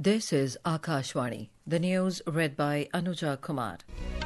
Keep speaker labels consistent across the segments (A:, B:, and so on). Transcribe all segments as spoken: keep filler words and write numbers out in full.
A: This is Akashvani. The news read by Anuja Kumar.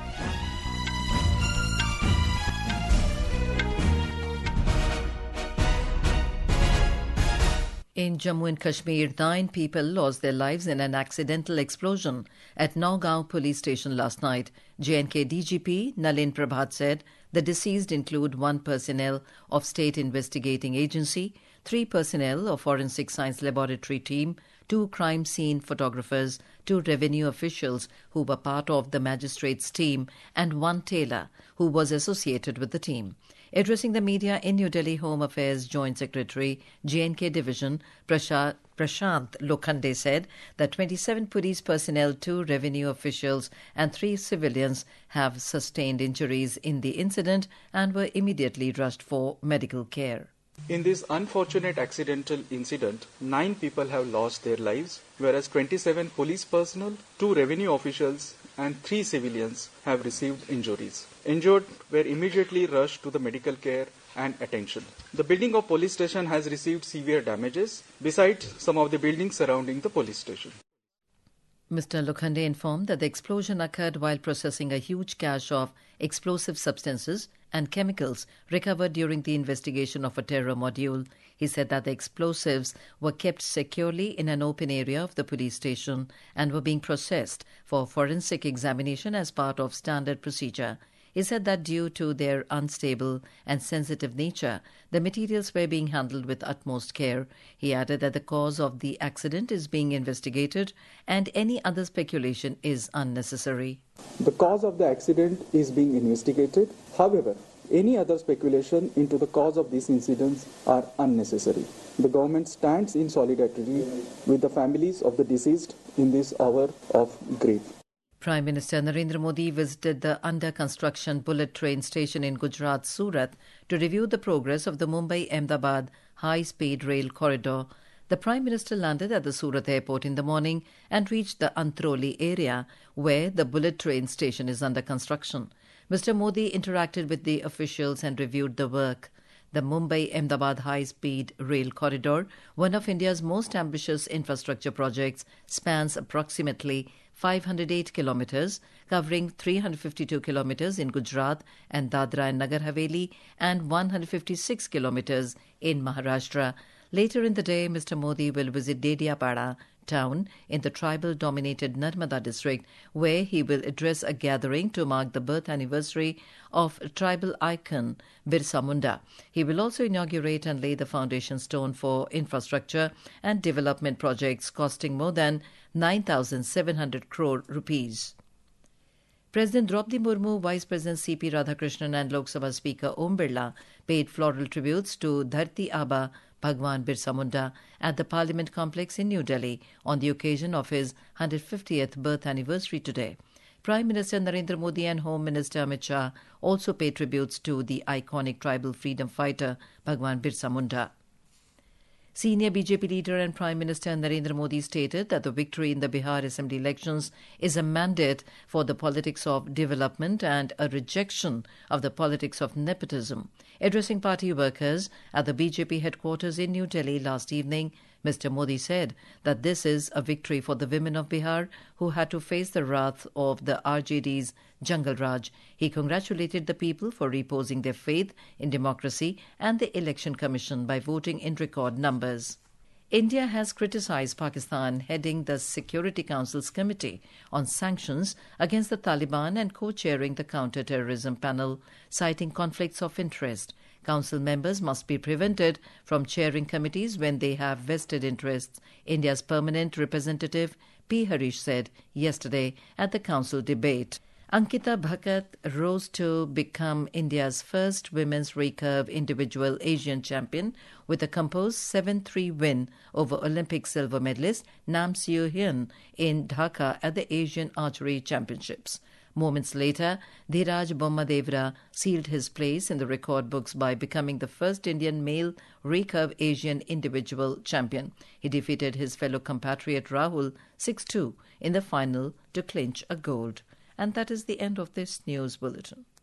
A: In Jammu and Kashmir, nine people lost their lives in an accidental explosion at Naugaon police station last night. J and K D G P Nalin Prabhat said the deceased include one personnel of State Investigating Agency, three personnel of Forensic Science Laboratory team, two crime scene photographers, two revenue officials who were part of the magistrate's team, and one tailor who was associated with the team. Addressing the media in New Delhi, Home Affairs Joint Secretary, J and K Division, Prashant Lokhande said that twenty-seven police personnel, two revenue officials and three civilians have sustained injuries in the incident and were immediately rushed for medical care.
B: In this unfortunate accidental incident, nine people have lost their lives, whereas twenty-seven police personnel, two revenue officials and three civilians have received injuries. Injured were immediately rushed to the medical care and attention. The building of police station has received severe damages, besides some of the buildings surrounding the police station.
A: Mister Lokhande informed that the explosion occurred while processing a huge cache of explosive substances and chemicals recovered during the investigation of a terror module. He said that the explosives were kept securely in an open area of the police station and were being processed for forensic examination as part of standard procedure. He said that due to their unstable and sensitive nature, the materials were being handled with utmost care. He added that the cause of the accident is being investigated and any other speculation is unnecessary.
B: The cause of the accident is being investigated. However, any other speculation into the cause of these incidents are unnecessary. The government stands in solidarity with the families of the deceased in this hour of grief.
A: Prime Minister Narendra Modi visited the under-construction bullet train station in Gujarat, Surat, to review the progress of the Mumbai-Ahmedabad high-speed rail corridor. The Prime Minister landed at the Surat airport in the morning and reached the Antroli area, where the bullet train station is under construction. Mister Modi interacted with the officials and reviewed the work. The Mumbai-Ahmedabad high-speed rail corridor, one of India's most ambitious infrastructure projects, spans approximately five hundred eight kilometers, covering three hundred fifty-two kilometers in Gujarat and Dadra and Nagar Haveli and one hundred fifty-six kilometers in Maharashtra. Later in the day, Mister Modi will visit Dediapada town in the tribal-dominated Narmada district, where he will address a gathering to mark the birth anniversary of tribal icon Birsa Munda. He will also inaugurate and lay the foundation stone for infrastructure and development projects costing more than nine thousand seven hundred crore rupees. President Draupadi Murmu, Vice President C P Radhakrishnan and Lok Sabha Speaker Om Birla paid floral tributes to Dharti Aba Bhagwan Birsa Munda at the Parliament complex in New Delhi on the occasion of his one hundred fiftieth birth anniversary today. Prime Minister Narendra Modi and Home Minister Amit Shah also paid tributes to the iconic tribal freedom fighter Bhagwan Birsa Munda. Senior B J P leader and Prime Minister Narendra Modi stated that the victory in the Bihar Assembly elections is a mandate for the politics of development and a rejection of the politics of nepotism. Addressing party workers at the B J P headquarters in New Delhi last evening, Mister Modi said that this is a victory for the women of Bihar who had to face the wrath of the R J D's Jungle Raj. He congratulated the people for reposing their faith in democracy and the Election Commission by voting in record numbers. India has criticized Pakistan heading the Security Council's Committee on Sanctions against the Taliban and co-chairing the counter-terrorism panel, citing conflicts of interest. Council members must be prevented from chairing committees when they have vested interests, India's permanent representative P. Harish said yesterday at the Council debate. Ankita Bhakat rose to become India's first women's recurve individual Asian champion with a composed seven three win over Olympic silver medalist Nam Seo Hyun in Dhaka at the Asian Archery Championships. Moments later, Dhiraj Bommadevra sealed his place in the record books by becoming the first Indian male recurve Asian individual champion. He defeated his fellow compatriot Rahul six two in the final to clinch a gold. And that is the end of this news bulletin.